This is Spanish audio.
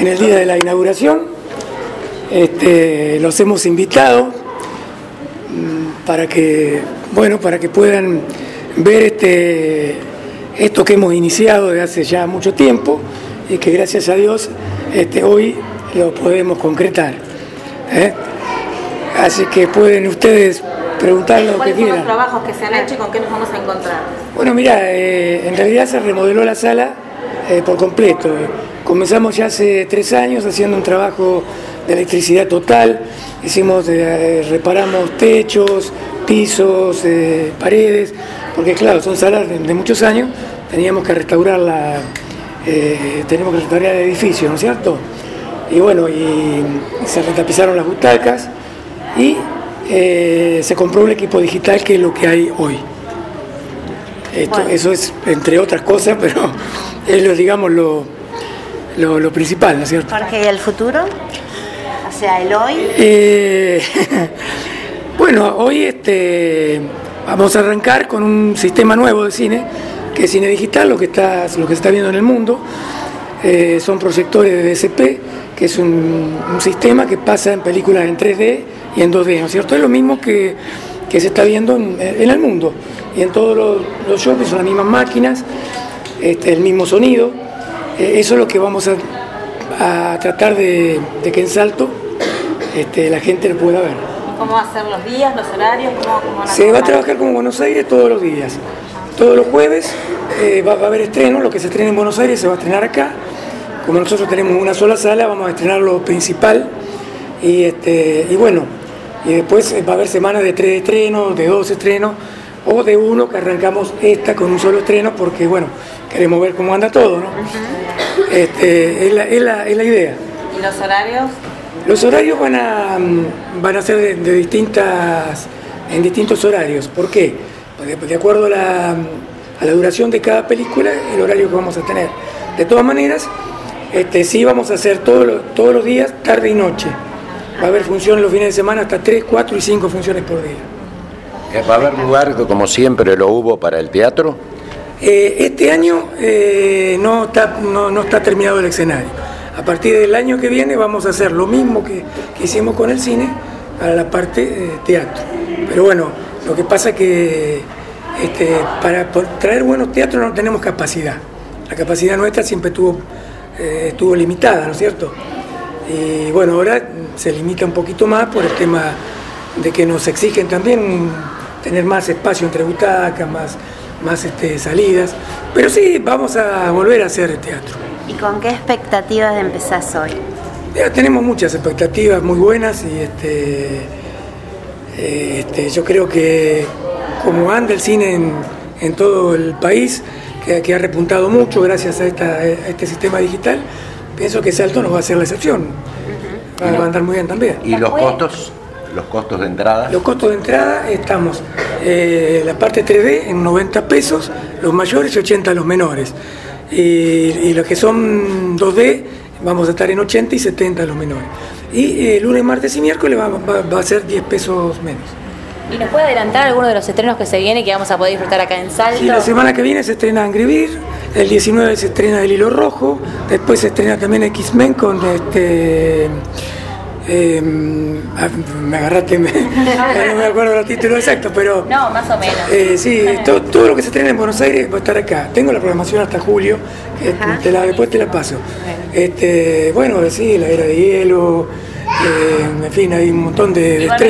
en el día de la inauguración. Los hemos invitado para que puedan ver esto que hemos iniciado desde hace ya mucho tiempo y que gracias a Dios hoy lo podemos concretar. Así que pueden ustedes preguntar lo que quieran. ¿Cuáles son los trabajos que se han hecho y con qué nos vamos a encontrar? Bueno, mira, en realidad se remodeló la sala por completo. Comenzamos ya hace 3 años haciendo un trabajo de electricidad total. Reparamos techos, pisos, paredes, porque claro, son salas de muchos años. Teníamos que restaurar el edificio, ¿no es cierto? Y bueno, y se retapizaron las butacas y se compró un equipo digital que es lo que hay hoy. Eso es entre otras cosas, pero es lo principal, ¿no es cierto? Jorge, ¿y el futuro? O sea, el hoy. Bueno, hoy vamos a arrancar con un sistema nuevo de cine, que es cine digital, lo que se está viendo en el mundo. Son proyectores de DCP, que es un sistema que pasa en películas en 3D y en 2D, ¿no es cierto? Es lo mismo que se está viendo en el mundo. Y en todos los shows son las mismas máquinas, el mismo sonido. Eso es lo que vamos a tratar de que en Salto la gente lo pueda ver. ¿Cómo va a ser los días, los horarios? Se va a trabajar como Buenos Aires todos los días. Todos los jueves va a haber estreno, lo que se estrena en Buenos Aires se va a estrenar acá. Como nosotros tenemos una sola sala, vamos a estrenar lo principal. Y bueno, y después va a haber semanas de 3 estrenos, de 2 estrenos, o de 1 que arrancamos con un solo estreno, porque bueno, queremos ver cómo anda todo, ¿no? Es la idea. ¿Y los horarios? Los horarios van a ser en distintos horarios. ¿Por qué? De acuerdo a la duración de cada película, el horario que vamos a tener. De todas maneras, sí vamos a hacer todos los días, tarde y noche. Va a haber funciones los fines de semana, hasta 3, 4 y 5 funciones por día. ¿Va a haber lugar, como siempre lo hubo, para el teatro? Este año no está terminado el escenario. A partir del año que viene vamos a hacer lo mismo que hicimos con el cine para la parte teatro. Pero bueno, lo que pasa es que para traer buenos teatros no tenemos capacidad. La capacidad nuestra siempre estuvo limitada, ¿no es cierto? Y bueno, ahora se limita un poquito más por el tema de que nos exigen también tener más espacio entre butacas, más salidas. Pero sí, vamos a volver a hacer teatro. ¿Y con qué expectativas empezás hoy? Ya tenemos muchas expectativas muy buenas y yo creo que como anda el cine en todo el país, que ha repuntado mucho gracias a este sistema digital, pienso que Salto nos va a hacer la excepción. Va a andar muy bien también. ¿Y los costos? ¿Los costos de entrada? Los costos de entrada estamos, la parte 3D en 90 pesos, los mayores y 80 los menores. Y los que son 2D vamos a estar en 80 y 70 los menores. Y lunes, martes y miércoles va a ser 10 pesos menos. ¿Y nos puede adelantar alguno de los estrenos que se viene que vamos a poder disfrutar acá en Salto? Sí, la semana que viene se estrena Angry Bird, el 19 se estrena El Hilo Rojo, después se estrena también X-Men con me agarraste, no me acuerdo los títulos exactos, pero... No, más o menos. Sí, todo lo que se estrena en Buenos Aires va a estar acá. Tengo la programación hasta julio, después te la paso. Bueno, sí, La Era de Hielo, en fin, hay un montón de estrenos.